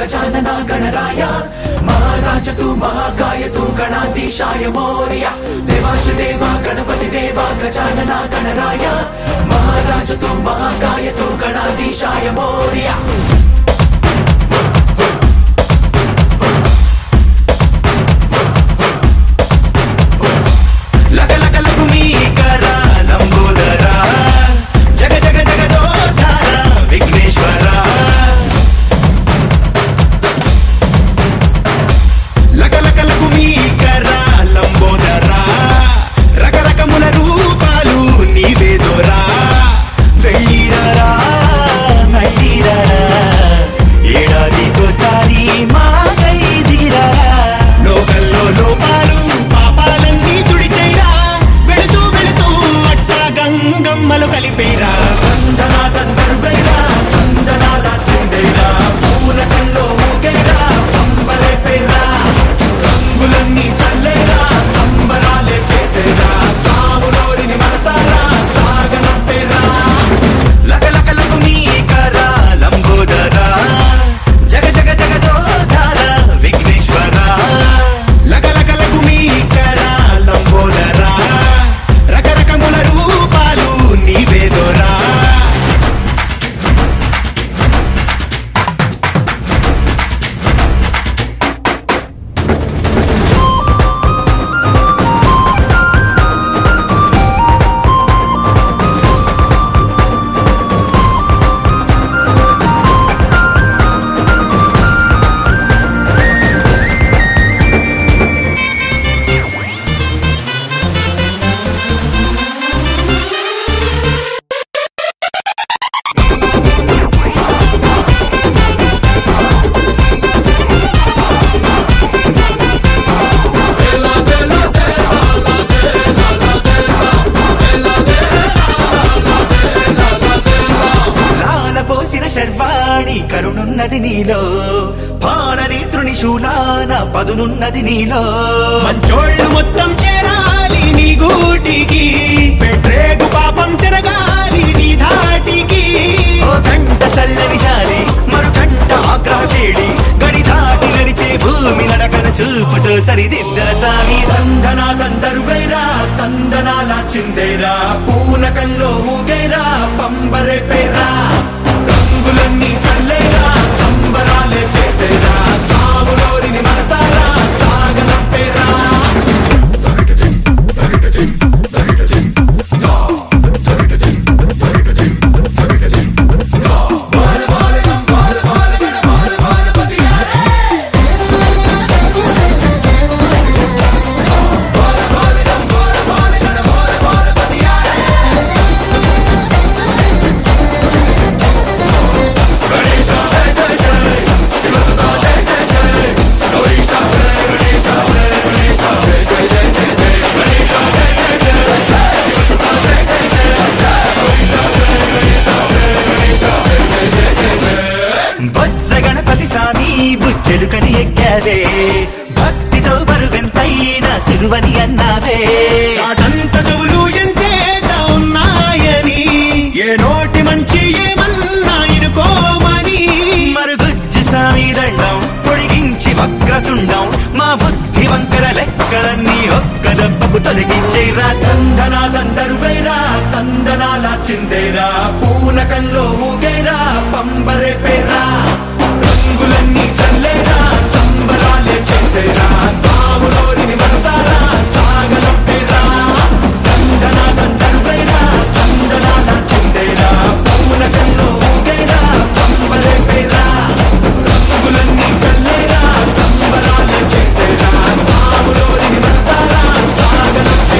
गजानना गणराय महाराज तू महाकाय तू गणाधीशाय मोरया देवाश देवा गणपति देवा गजानना गणराय महाराज तू महाकाय तू गणाधीशाय मोरया కరుణున్నది నీలో పాలనేత్రుని శూలాన పదునున్నది నీలో మంచోళ్ళు మొత్తం చేరాలి నీ గూటికి పెట్టేగు పాపం జరగాలి నీ ధాటికి ఓ గంట చల్లని జాలి మరు గంట ఆగ్రహేడి గడి దాటి నడిచే భూమి నడకన చూపుతో సరిదిద్దర సామి తందనా తందరువేరా తందనాల చిందేరా పూనకల్లో ఊగేరా పంబరే పేరా రంగులన్నీ చల్లేరా సంబరాలే చేసేరా సాములోరిని మనసారా సాగనంపేరా చెలుకని ఎక్కావే భక్తితో బరువెంతైనా సులువని అన్నావే చాటంత చెవులు ఎంచేత ఉన్నాయని ఏ నోటి మంచి ఏమన్నా ఇనుకోమని మరుగుజ్జు సామి దండం పొడిగించి వక్రతుండం మా బుద్ధి వంకర లెక్కలన్నీ ఒక్క దెబ్బకు తొలగించేరా తందనా తందరువేరా తందనాల చిందేరా పూనకంలో